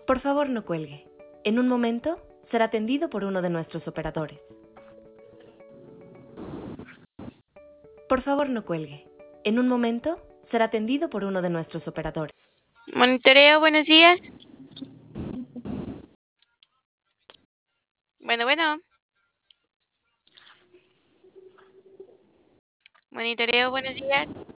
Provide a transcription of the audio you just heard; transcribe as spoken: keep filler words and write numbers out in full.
Por favor, no cuelgue. En un momento será atendido por uno de nuestros operadores. Por favor, no cuelgue. En un momento será atendido por uno de nuestros operadores. Monitoreo, buenos días. Bueno, bueno. Monitoreo, buenos días.